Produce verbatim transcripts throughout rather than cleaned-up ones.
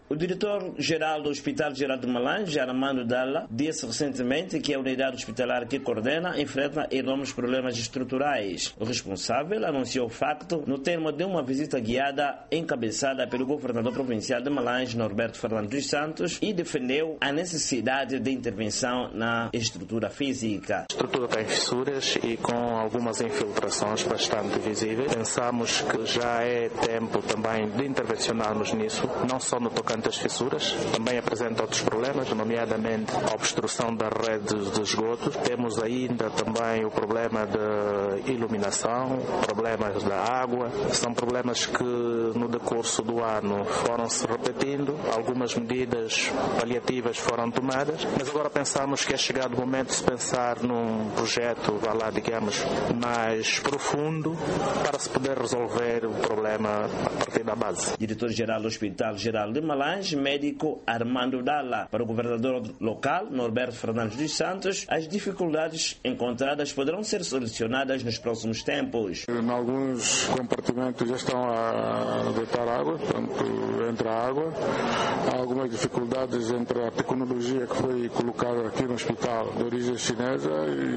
O diretor-geral do Hospital Geral de Malange, Armando Dalla, disse recentemente que a unidade hospitalar que coordena enfrenta enormes problemas estruturais. O responsável anunciou o facto no termo de uma visita guiada encabeçada pelo governador provincial de Malange, Norberto Fernandes dos Santos, e defendeu a necessidade de intervenção na estrutura física. A estrutura tem fissuras e com algumas infiltrações bastante visíveis. Pensamos que já é tempo também de intervencionarmos nisso, não só no tocante às fissuras, também apresenta outros problemas, nomeadamente a obstrução das redes de esgotos. Temos ainda também o problema da iluminação, problemas da água. São problemas que no decurso do ano foram se repetindo, algumas medidas paliativas foram tomadas, mas agora pensamos que é chegado o momento de se pensar num projeto, vá lá, digamos, mais profundo para se poder resolver o problema a partir da base. Diretor-geral do Hospital Geral de Malange, médico Armando Dalla. Para o governador local, Norberto Fernandes dos Santos, as dificuldades encontradas poderão ser solucionadas nos próximos tempos. Em alguns compartimentos já estão a deitar água, portanto entra água. Há algumas dificuldades entre a tecnologia que foi colocada aqui no hospital de origem chinesa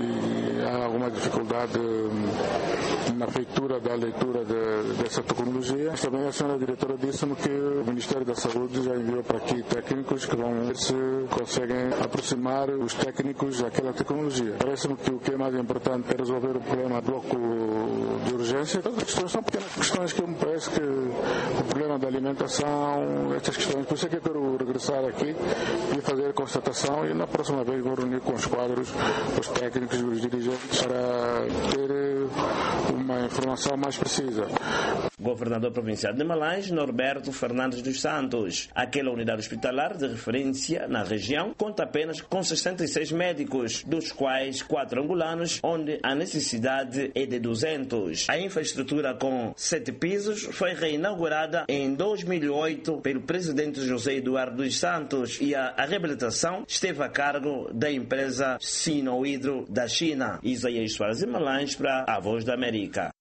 e há alguma dificuldade na feitura da leitura de, dessa tecnologia. Mas também a senhora diretora disse-me que o Ministério da Saúde já enviou para aqui técnicos que vão ver se conseguem aproximar os técnicos daquela tecnologia. Parece-me que o que é mais importante é resolver o problema do bloco de urgência. Todas as questões são pequenas questões que me parece que o problema da alimentação, estas questões, por isso é que eu quero regressar aqui e fazer a constatação e na próxima vez vou reunir com os quadros, os técnicos e os dirigentes para ter uma informação mais precisa. Governador provincial de Malange, Norberto Fernandes dos Santos. Aquela unidade hospitalar de referência na região conta apenas com sessenta e seis médicos, dos quais quatro angolanos, onde a necessidade é de duzentos. A infraestrutura com sete pisos foi reinaugurada em dois mil e oito pelo presidente José Eduardo dos Santos e a, a reabilitação esteve a cargo da empresa Sinohydro da China. Isaías Soares de Malange para a Voz da América.